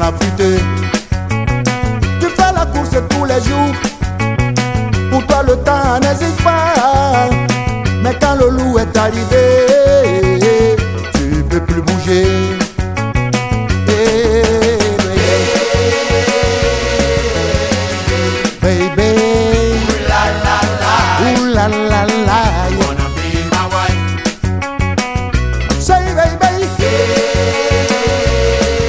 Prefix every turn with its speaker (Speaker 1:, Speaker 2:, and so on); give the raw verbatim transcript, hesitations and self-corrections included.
Speaker 1: la fuite. Tu fais la course tous les jours. Pour toi le temps n'hésite pas. Mais quand le loup est arrivé, tu peux plus bouger. Baby, ooh la la la, ooh la la la.